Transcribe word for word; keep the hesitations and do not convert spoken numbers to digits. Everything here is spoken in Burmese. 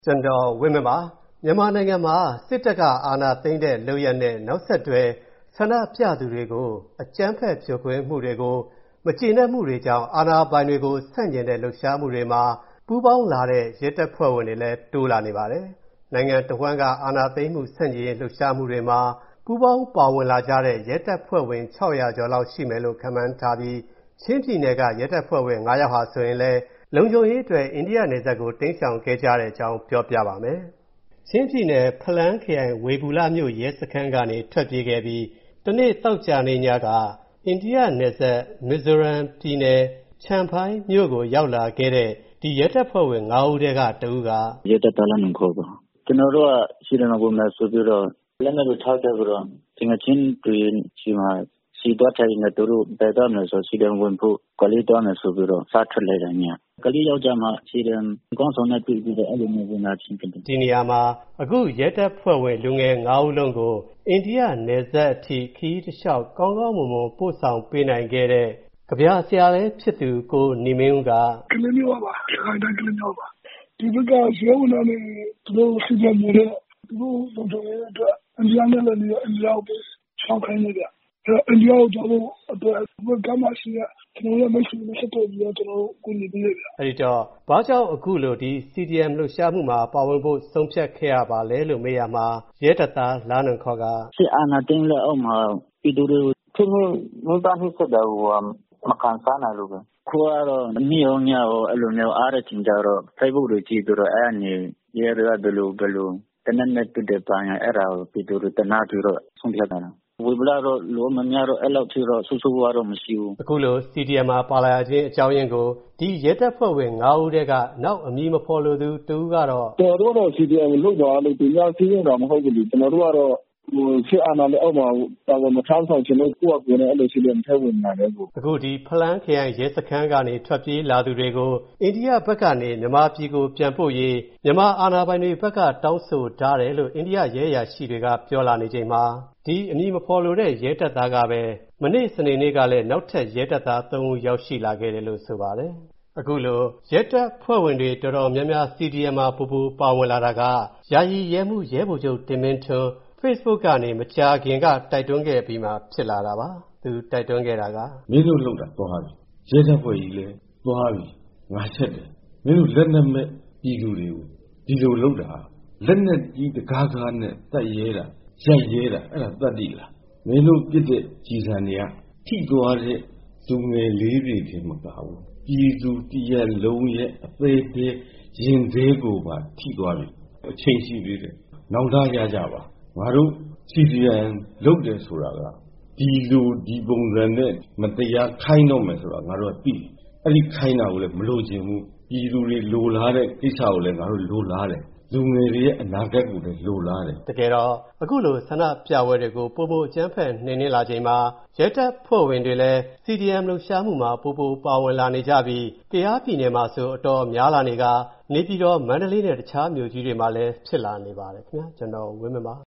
ကျွန်တော်ဝင်းမပါမြန်မာနိုင်ငံမှာစစ်တပ်ကအာဏာသိမ်းတဲ့လုပ်ရက်နဲ့နောက်ဆက်တွဲဆန္ဒပြသူတွေကိုအကြမ်းဖက်ဖြိုခွင်းမှုတွေကိုမကျေနပ်မှုတွေကြောင့်အာဏာပိုင်တွေကိုဆန့်ကျင်တဲ့လှုပ်ရှားမှုတွေမှာပူးပေါင်းလာတဲ့ရဲတပ်ဖွဲ့ဝင်တွေလည်းတိုးလာနေပါတယ်။နိုင်ငံတစ်ဝန်းကအာဏာသိမ်းမှုဆန့်ကျင်ရေးလှုပ်ရှားမှုတွေမှာပူးပေါင်းပါဝင်လာကြတဲ့ရဲတပ်ဖွဲ့ဝင်၆၀၀ကျော်လောက်ရှိမယ်လို့ခန့်မှန်းထားပြီးချင်းပြည်နယ်ကရဲတပ်ဖွဲ့ဝင်၅ယောက်ဟာဆိုရင်လည်းလုံခြုံရေးအတွက်အိန္ဒိယနယ်စပ်ကိုတိမ်းရှောင်ခဲ့ကြတဲ့အကြောင်းပြောပြပါမယ်။ချင်းပြည်နယ်ဖလန်းခရိုင်ဝေဘူလမြို့ရဲစခန်းကနေထွက်ပြေးခဲ့ပြီးတနေ့တောက်ကြနေညကအိန္ဒိယနယ်စပ်မီဇိုရမ်ပြည်နယ်ချမ်ဖိုင်းမြို့ကိုရောက်လာခဲ့တဲ့ဒီရဲတပ်ဖွဲ့ဝင်၅ဦးထဲကတဦးကရဲတပ်သားလည်းမခေါ်ပါကျွန်တော်တို့ကရှိတယ်မှာပုံမှန်ဆိုပြီးတော့လက်နဲ့ထောက်ကြပြီးတော့ဒီငချင်းတွေရှိမှာစီတော့ထိုင်နေသူတို့ဘယ်တော့မှဆိုစီတယ်ဝင်ဖို့ကလေးတော့နေဆိုပြီးတော့စားထွက်လိုက်တယ်ညကလေးယောက်ျားမှစီတယ်ကောင်းဆောင်နဲ့တွေ့ပြီးတော့အဲ့လိုမျိုးဝင်လာချင်းတင်ဒီနေရာမှာအခုရဲတပ်ဖွဲ့ဝင်လူငယ်၅ဦးလုံးကိုအိန္ဒိယနယ်စပ်အထိခီးတစ်လျှောက်ကောင်းကောင်းမွန်မွန်ပို့ဆောင်ပေးနိုင်ခဲ့တဲ့ကြပြဆရာလည်းဖြစ်သူကိုနေမင်းဦးကကလေးမျိုးပါခိုင်တိုင်းကလေးမျိုးပါဒီဘက်ကရဲဝန်ထမ်းတွေသူတို့စီစဉ်နေတဲ့သူတို့လုံခြုံရေးအတွက်အိန္ဒိယနဲ့လည်းအိန္ဒိယကိုချောင်းခိုင်းနေကြအိန္ဒိယကိုကြောက်လို့အတွက်ဘယ်ကမှရှိရကျွန်တော်လည်းမရှိဘူးဆက်တော့ပြီးတော့ကျွန်တော်ကိုနေပြီးရအဲ့ဒီတော့ဘာကြောင့်အခုလိုဒီ စီ ဒီ အမ် လှုပ်ရှားမှုမှာပါဝင်ဖို့ဆုံးဖြတ်ခဲ့ရပါလဲလို့မေးရမှာရဲတပ်သားလာနွန်ခေါ်ကစစ်အာဏာသိမ်းလက်အောက်မှာပြည်သူတွေကိုသူတို့မိသားစုဆက်တာကိုမကန်စားနိုင်လို့ပဲခေါ်တော့မြေုံညောအဲ့လိုမျိုးအားရချင်းကြတော့ Facebook တွေကြည့်ပြီးတော့အဲ့အနေရဲတွေကဘယ်လိုဘယ်လိုတနက်နဲ့တူတဲ့ပိုင်းအဲ့ဒါကိုပြည်သူတွေတနာပြီးတော့ဆုံးဖြတ်တာဝေဘလာတော့လိုမများတော့အဲ့လောက်ထိတော့ဆူဆူဝါတော့မရှိဘူးအခုလို စီ ဒီ အမ် မှာပါလာခြင်းအကြောင်းရင်းကိုဒီရဲတပ်ဖွဲ့ဝင်၅ဦးထဲကနောက်အမည်မဖော်လိုသူတူကတော့တော်တော်တော့ စီ ဒီ အမ် လုတ်သွားလို့ဒီများစီးရင်တော့မဟုတ်ဘူးကျွန်တော်တို့ကတော့ဟိုစစ်အာဏာနဲ့အောက်မှာတာဝန်မထမ်းဆောင်ခြင်းလို့ကိုယ့်အကူနဲ့အဲ့လိုစီးတယ်မထဲဝင်လာတယ်ကိုအခုဒီဖလန်းခရိုင်ရဲစခန်းကနေထွက်ပြေးလာသူတွေကိုအိန္ဒိယဘက်ကနေမြန်မာပြည်ကိုပြန်ပို့ရေးမြန်မာအာဏာပိုင်တွေဘက်ကတောင်းဆိုထားတယ်လို့အိန္ဒိယရဲအရာရှိတွေကပြောလာနေချိန်မှာဒီအမည်မဖော်လိုတဲ့ရဲတပ်သားကပဲမနေ့စနေနေ့ကလည်းနောက်ထပ်ရဲတပ်သား၃ဦးရောက်ရှိလာခဲ့တယ်လို့ဆိုပါတယ်အခုလိုရဲတပ်ဖွဲ့ဝင်တွေတော်တော်များများ စီ ဒီ အမ် မှာပူပူပါဝင်လာတာကယာယီရဲမှုရဲဗိုလ်ချုပ်တင်မင်းထွန်း Facebook ကနေမကြာခင်ကတိုက်တွန်းခဲ့ပြီးမှဖြစ်လာတာပါသူတိုက်တွန်းခဲ့တာကမင်းတို့လောက်တာသွားပြီရဲတပ်ဖွဲ့ကြီးလည်းသွားပြီငါချက်တယ်မင်းတို့လက်နက်မဲ့ပြည်သူတွေကိုဒီလိုလောက်တာလက်နက်ကြီးတကားကားနဲ့တက်ရဲတာရိုက်ရဲတာအဲ့ဒါတတ်တိလားမင်းတို့ပြစ်တဲ့ကြီးစံတွေကထိသွားတဲ့သူငယ်လေးတွေထဲမကဘူးပြည်သူတရက်လုံးရဲ့အသေးသေးရင်သေးကိုပါထိသွားပြီအချိန်ရှိသေးတယ်နောက်သားရကြပါငါတို့ စီ ဒီ အမ် လုပ်တယ်ဆိုတာကဒီလိုဒီပုံစံနဲ့မတရားခိုင်းတော့မယ်ဆိုတာငါတို့ကသိအဲ့ဒီခိုင်းတာကိုလည်းမလိုချင်ဘူးပြည်သူတွေလိုလားတဲ့ကိစ္စကိုလည်းငါတို့လိုလားတယ်လူငယ်တွေရဲ့အနာဂတ်ကိုလည်းလိုလားတယ်တကယ်တော့အခုလိုဆန္ဒပြပွဲတွေကိုပိုမိုအကြမ်းဖက်နှိမ်နင်းလာချိန်မှာရဲတပ်ဖွဲ့ဝင်တွေလည်း စီ ဒီ အမ် လှုပ်ရှားမှုမှာပိုပိုပါဝင်လာနေကြပြီးကယားပြည်နယ်မှာဆိုအတော်များလာနေကနေပြည်တော်မန္တလေးနဲ့တခြားမြို့ကြီးတွေမှာလည်းဖြစ်လာနေပါတယ်ခင်ဗျာကျွန်တော်ဝင်းမပါ